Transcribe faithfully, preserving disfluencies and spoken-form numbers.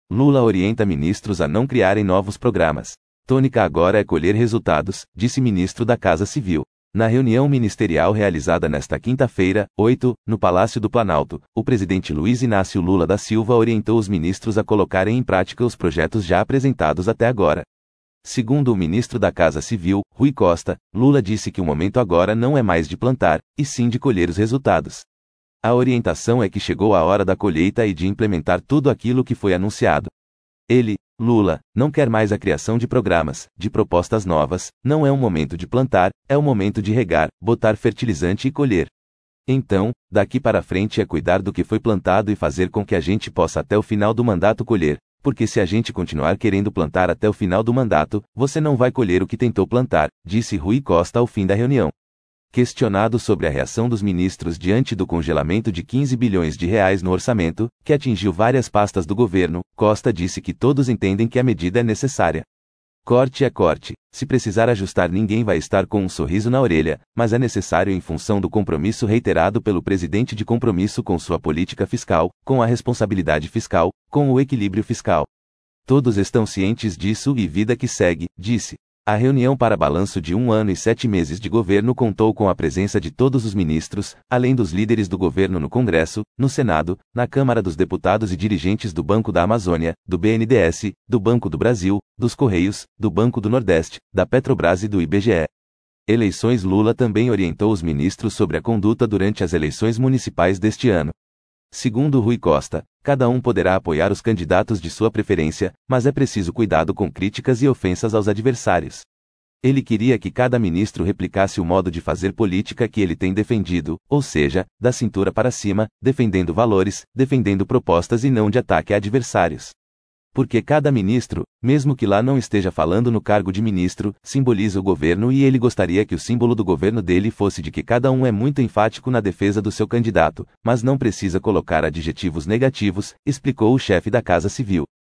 Lula orienta ministros a não criarem novos programas. Tônica agora é colher resultados, disse ministro da Casa Civil. Na reunião ministerial realizada nesta quinta-feira, oito, no Palácio do Planalto, o presidente Luiz Inácio Lula da Silva orientou os ministros a colocarem em prática os projetos já apresentados até agora. Segundo o ministro da Casa Civil, Rui Costa, Lula disse que o momento agora não é mais de plantar, e sim de colher os resultados. A orientação é que chegou a hora da colheita e de implementar tudo aquilo que foi anunciado. Ele, Lula, não quer mais a criação de programas, de propostas novas, não é o momento de plantar, é o momento de regar, botar fertilizante e colher. Então, daqui para frente é cuidar do que foi plantado e fazer com que a gente possa até o final do mandato colher, porque se a gente continuar querendo plantar até o final do mandato, você não vai colher o que tentou plantar, disse Rui Costa ao fim da reunião. Questionado sobre a reação dos ministros diante do congelamento de quinze bilhões de reais no orçamento, que atingiu várias pastas do governo, Costa disse que todos entendem que a medida é necessária. Corte é corte, se precisar ajustar ninguém vai estar com um sorriso na orelha, mas é necessário em função do compromisso reiterado pelo presidente de compromisso com sua política fiscal, com a responsabilidade fiscal, com o equilíbrio fiscal. Todos estão cientes disso e vida que segue, disse. A reunião para balanço de um ano e sete meses de governo contou com a presença de todos os ministros, além dos líderes do governo no Congresso, no Senado, na Câmara dos Deputados e dirigentes do Banco da Amazônia, do B N D E S, do Banco do Brasil, dos Correios, do Banco do Nordeste, da Petrobras e do I B G E. Eleições. Lula também orientou os ministros sobre a conduta durante as eleições municipais deste ano. Segundo Rui Costa, cada um poderá apoiar os candidatos de sua preferência, mas é preciso cuidado com críticas e ofensas aos adversários. Ele queria que cada ministro replicasse o modo de fazer política que ele tem defendido, ou seja, da cintura para cima, defendendo valores, defendendo propostas e não de ataque a adversários. Porque cada ministro, mesmo que lá não esteja falando no cargo de ministro, simboliza o governo e ele gostaria que o símbolo do governo dele fosse de que cada um é muito enfático na defesa do seu candidato, mas não precisa colocar adjetivos negativos, explicou o chefe da Casa Civil.